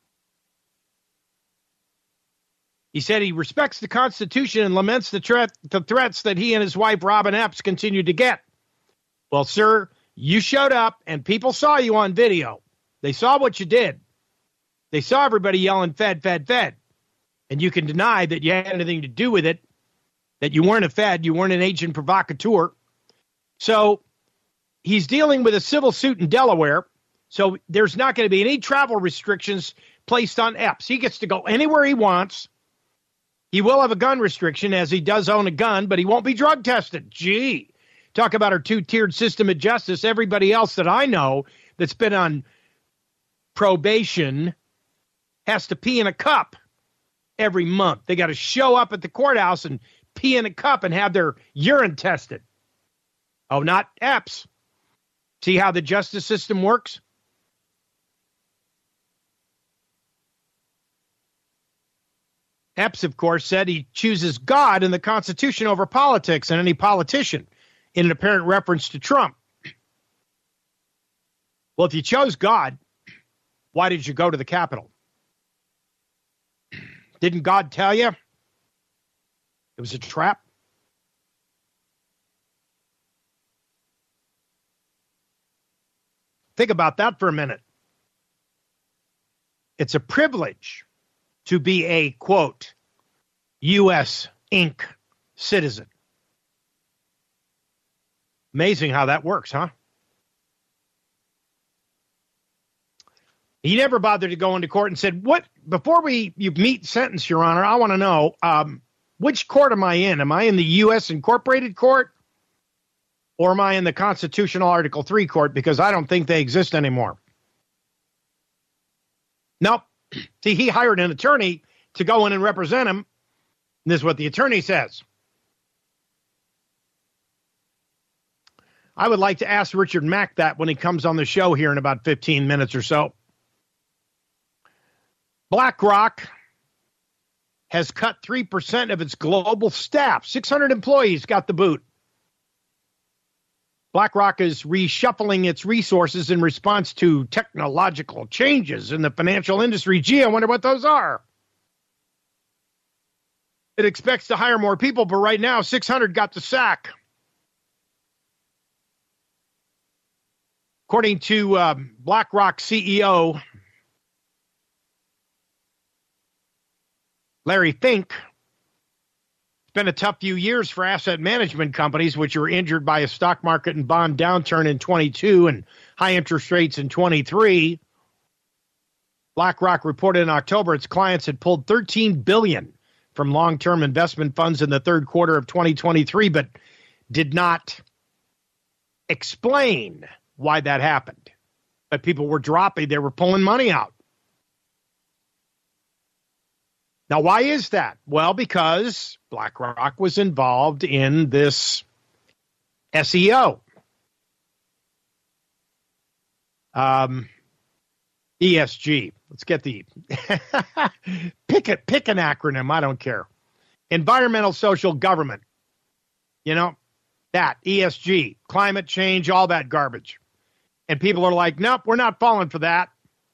He said he respects the Constitution and laments the, threat, the threats that he and his wife, Robin Epps, continue to get. Well, sir, you showed up and people saw you on video. They saw what you did. They saw everybody yelling, Fed, Fed, Fed. And you can deny that you had anything to do with it, that you weren't a Fed, you weren't an agent provocateur. So he's dealing with a civil suit in Delaware. So there's not going to be any travel restrictions placed on Epps. He gets to go anywhere he wants. He will have a gun restriction, as he does own a gun, but he won't be drug tested. Gee, talk about our two-tiered system of justice. Everybody else that I know that's been on probation has to pee in a cup every month. They got to show up at the courthouse and pee in a cup and have their urine tested. Oh, not Epps. See how the justice system works? Epps, of course, said he chooses God and the Constitution over politics and any politician, in an apparent reference to Trump. Well, if you chose God, why did you go to the Capitol? Didn't God tell you it was a trap? Think about that for a minute. It's a privilege to be a, quote, U S Incorporated citizen. Amazing how that works, huh? He never bothered to go into court and said, "What? Before we you meet sentence, Your Honor, I want to know um, which court am I in? Am I in the U S Incorporated Court, or am I in the Constitutional Article three Court? Because I don't think they exist anymore." Nope. See, he hired an attorney to go in and represent him. And this is what the attorney says. I would like to ask Richard Mack that when he comes on the show here in about fifteen minutes or so. BlackRock has cut three percent of its global staff. six hundred employees got the boot. BlackRock is reshuffling its resources in response to technological changes in the financial industry. Gee, I wonder what those are. It expects to hire more people, but right now, six hundred got the sack. According to um, BlackRock C E O Larry Fink, it's been a tough few years for asset management companies, which were injured by a stock market and bond downturn in twenty-two and high interest rates in twenty-three. BlackRock reported in October its clients had pulled thirteen billion dollars from long-term investment funds in the third quarter of twenty twenty-three, but did not explain why that happened. But people were dropping, they were pulling money out. Now, why is that? Well, because BlackRock was involved in this S E O. Um, E S G. Let's get the pick it, pick an acronym. I don't care. Environmental social government. You know, that E S G, climate change, all that garbage. And people are like, nope, we're not falling for that.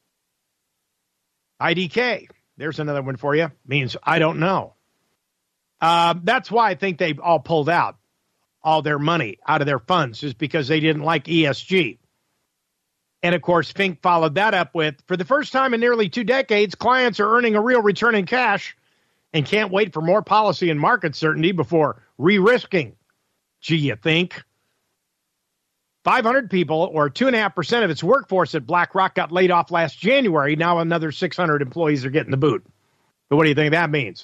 I D K. There's another one for you. Means I don't know. Uh, that's why I think they all pulled out all their money out of their funds, is because they didn't like E S G. And, of course, Fink followed that up with, for the first time in nearly two decades, clients are earning a real return in cash and can't wait for more policy and market certainty before re-risking. Gee, you think? five hundred people, or two point five percent of its workforce at BlackRock, got laid off last January. Now another six hundred employees are getting the boot. But what do you think that means?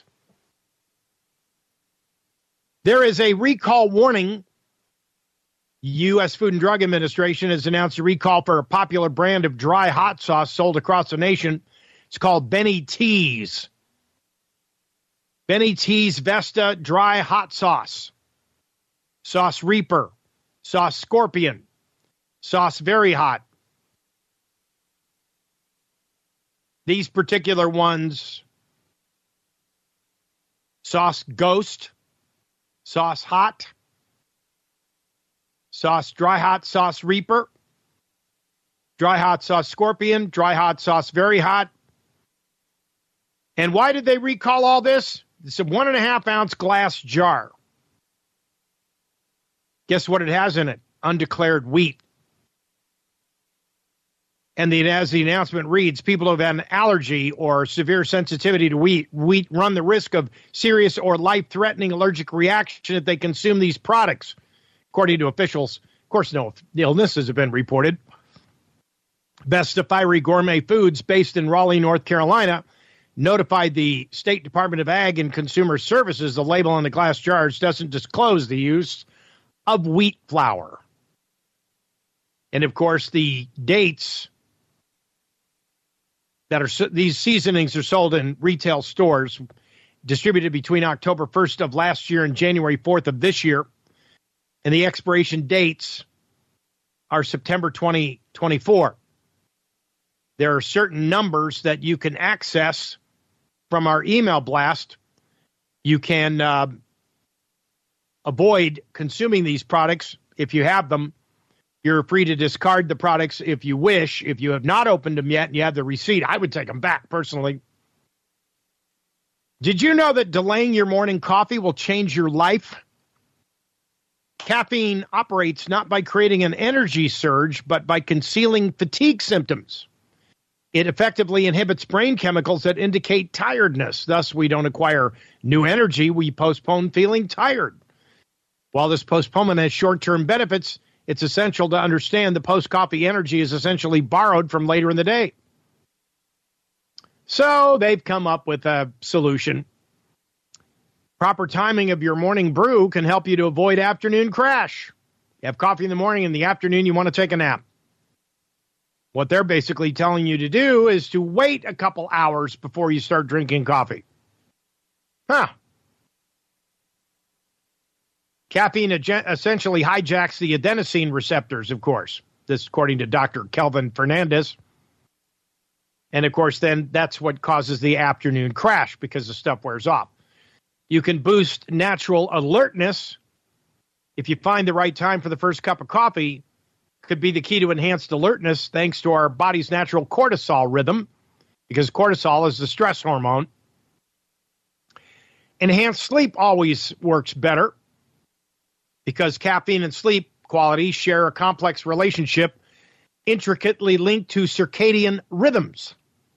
There is a recall warning. U S Food and Drug Administration has announced a recall for a popular brand of dry hot sauce sold across the nation. It's called Benny T's. Benny T's Vesta Dry Hot Sauce. Sauce Reaper. Sauce Scorpion. Sauce Very Hot. These particular ones, Sauce Ghost, Sauce Hot, Sauce Dry Hot Sauce Reaper, Dry Hot Sauce Scorpion, Dry Hot Sauce Very Hot. And why did they recall all this? It's a one and a half ounce glass jar. Guess what it has in it? Undeclared wheat. And the, as the announcement reads, people who have had an allergy or severe sensitivity to wheat, wheat run the risk of serious or life-threatening allergic reaction if they consume these products. According to officials, of course, no illnesses have been reported. Vesta Fiery Gourmet Foods, based in Raleigh, North Carolina, notified the State Department of Ag and Consumer Services the label on the glass jars doesn't disclose the use of wheat flour. And, of course, the dates that are these seasonings are sold in retail stores distributed between October first of last year and January fourth of this year. And the expiration dates are September twenty twenty-four. There are certain numbers that you can access from our email blast. You can uh, avoid consuming these products if you have them. You're free to discard the products if you wish. If you have not opened them yet and you have the receipt, I would take them back personally. Did you know that delaying your morning coffee will change your life? Caffeine operates not by creating an energy surge, but by concealing fatigue symptoms. It effectively inhibits brain chemicals that indicate tiredness. Thus, we don't acquire new energy. We postpone feeling tired. While this postponement has short-term benefits, it's essential to understand the post-coffee energy is essentially borrowed from later in the day. So they've come up with a solution. Proper timing of your morning brew can help you to avoid afternoon crash. You have coffee in the morning, in the afternoon you want to take a nap. What they're basically telling you to do is to wait a couple hours before you start drinking coffee. Huh. Caffeine essentially hijacks the adenosine receptors, of course. This according to Doctor Kelvin Fernandez. And, of course, then that's what causes the afternoon crash because the stuff wears off. You can boost natural alertness. If you find the right time for the first cup of coffee, could be the key to enhanced alertness thanks to our body's natural cortisol rhythm, because cortisol is the stress hormone. Enhanced sleep always works better because caffeine and sleep quality share a complex relationship intricately linked to circadian rhythms.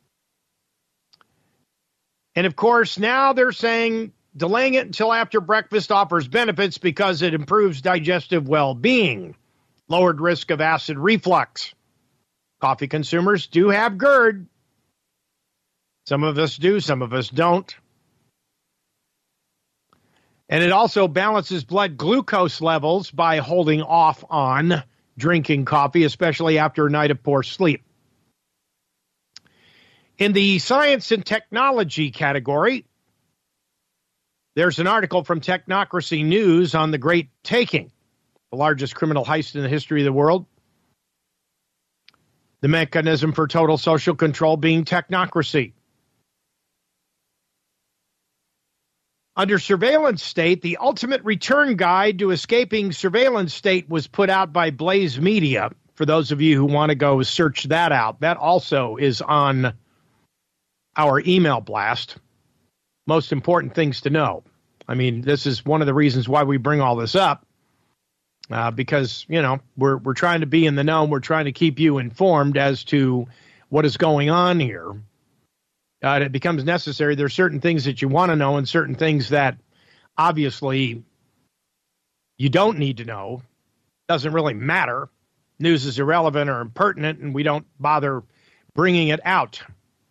And, of course, now they're saying delaying it until after breakfast offers benefits because it improves digestive well-being, lowered risk of acid reflux. Coffee consumers do have GERD. Some of us do, some of us don't. And it also balances blood glucose levels by holding off on drinking coffee, especially after a night of poor sleep. In the science and technology category, there's an article from Technocracy News on the Great Taking, the largest criminal heist in the history of the world. The mechanism for total social control being technocracy. Under surveillance state, the ultimate return guide to escaping surveillance state was put out by Blaze Media. For those of you who want to go search that out, that also is on our email blast. Most important things to know. I mean, this is one of the reasons why we bring all this up. Uh, because, you know, we're we're trying to be in the know. We're trying to keep you informed as to what is going on here. Uh, it becomes necessary. There are certain things that you want to know and certain things that obviously you don't need to know. Doesn't really matter. News is irrelevant or impertinent, and we don't bother bringing it out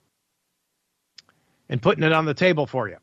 and putting it on the table for you.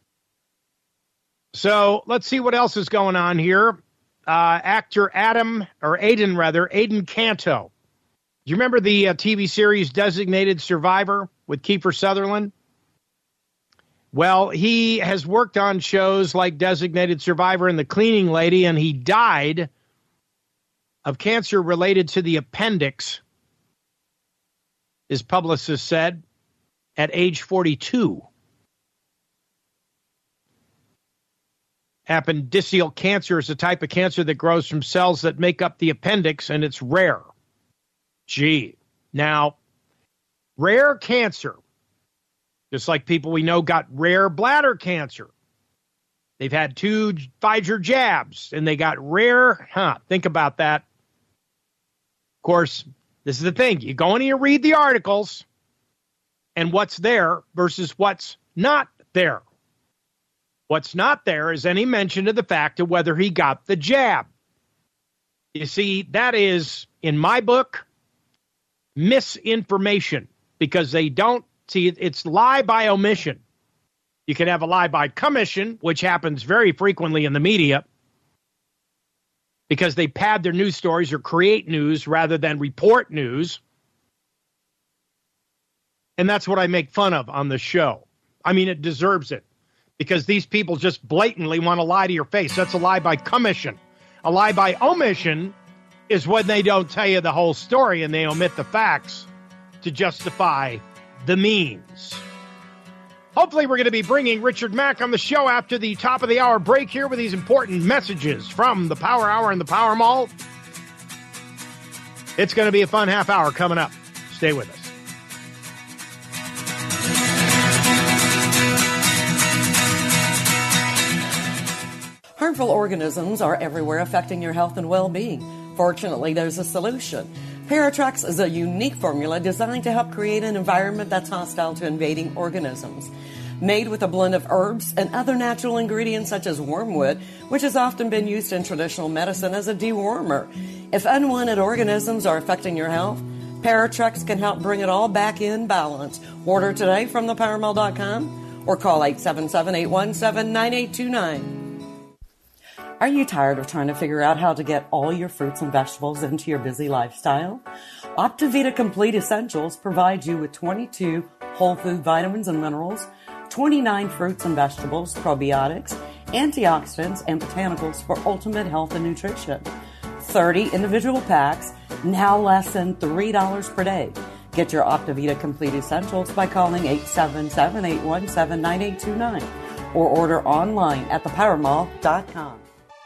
So let's see what else is going on here. Uh, actor Adam, or Aiden rather, Aiden Canto. Do you remember the uh, T V series Designated Survivor with Kiefer Sutherland? Well, he has worked on shows like Designated Survivor and The Cleaning Lady, and he died of cancer related to the appendix, his publicist said, at age forty-two. Appendiceal cancer is a type of cancer that grows from cells that make up the appendix, and it's rare. Gee. Now, rare cancer, just like people we know got rare bladder cancer. They've had two Pfizer jabs, and they got rare, huh, think about that. Of course, this is the thing. You go in and you read the articles, and what's there versus what's not there. What's not there is any mention of the fact of whether he got the jab. You see, that is, in my book, misinformation, because they don't see it. It's lie by omission. You can have a lie by commission, which happens very frequently in the media, because they pad their news stories or create news rather than report news. And that's what I make fun of on the show. I mean, it deserves it. because these people just blatantly want to lie to your face. That's a lie by commission. A lie by omission is when they don't tell you the whole story and they omit the facts to justify the means. Hopefully we're going to be bringing Richard Mack on the show after the top of the hour break here with these important messages from the Power Hour and the Power Mall. It's going to be a fun half hour coming up. Stay with us. Harmful organisms are everywhere affecting your health and well-being. Fortunately, there's a solution. Paratrex is a unique formula designed to help create an environment that's hostile to invading organisms. Made with a blend of herbs and other natural ingredients such as wormwood, which has often been used in traditional medicine as a dewormer. If unwanted organisms are affecting your health, Paratrex can help bring it all back in balance. Order today from the power mall dot com or call eight seven seven, eight one seven, nine eight two nine. Are you tired of trying to figure out how to get all your fruits and vegetables into your busy lifestyle? Optivita Complete Essentials provides you with twenty-two whole food vitamins and minerals, twenty-nine fruits and vegetables, probiotics, antioxidants, and botanicals for ultimate health and nutrition. thirty individual packs, now less than three dollars per day. Get your Optivita Complete Essentials by calling eight seven seven, eight one seven, nine eight two nine or order online at the power mall dot com.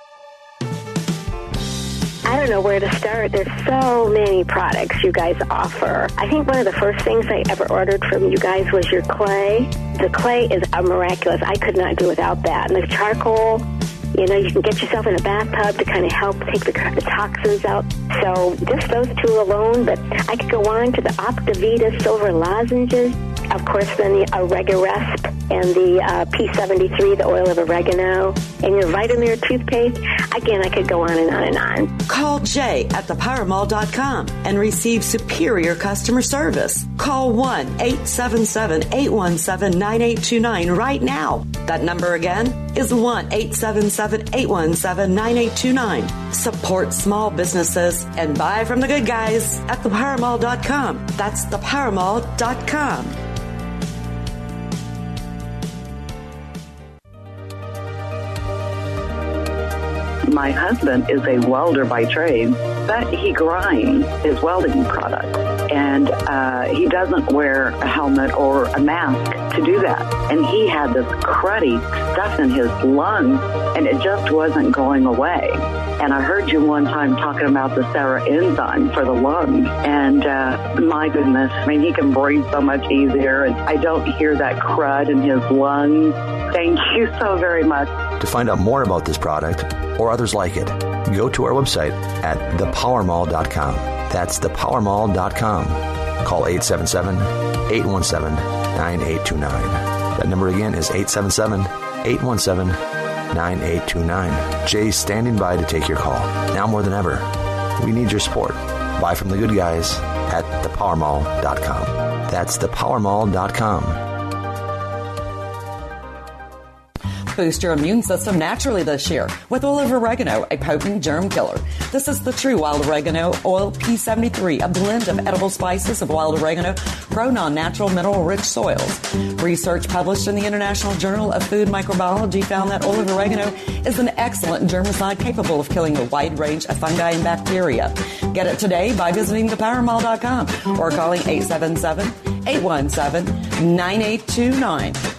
I don't know where to start. There's so many products you guys offer. I think one of the first things I ever ordered from you guys was your clay. The clay is a miraculous. I could not do without that. And the charcoal, you know, you can get yourself in a bathtub to kind of help take the, the toxins out. So just those two alone, but I could go on to the Optivita Silver Lozenges. Of course, then the Oregaresp and the uh, P seventy-three, the oil of oregano, and your Vitamir toothpaste. Again, I could go on and on and on. Call Jay at the power mall dot com and receive superior customer service. Call one eight seven seven, eight one seven, nine eight two nine right now. That number again is one eight seven seven, eight one seven, nine eight two nine. Support small businesses and buy from the good guys at the power mall dot com. That's the power mall dot com. My husband is a welder by trade, but he grinds his welding products, and uh, he doesn't wear a helmet or a mask to do that. And he had this cruddy stuff in his lungs, and it just wasn't going away. And I heard you one time talking about the Sarah enzyme for the lungs, and uh, my goodness, I mean, he can breathe so much easier, and I don't hear that crud in his lungs. Thank you so very much. To find out more about this product or others like it, go to our website at the power mall dot com. That's the power mall dot com. Call eight seven seven, eight one seven, nine eight two nine. That number again is eight seven seven, eight one seven, nine eight two nine. Jay's standing by to take your call. Now more than ever, we need your support. Buy from the good guys at the power mall dot com. That's the power mall dot com. Boost your immune system naturally this year with oil of oregano, a potent germ killer. This is the true wild oregano oil P seventy-three, a blend of edible spices of wild oregano grown on natural mineral-rich soils. Research published in the International Journal of Food Microbiology found that oil of oregano is an excellent germicide capable of killing a wide range of fungi and bacteria. Get it today by visiting the power mall dot com or calling eight seven seven, eight one seven, nine eight two nine.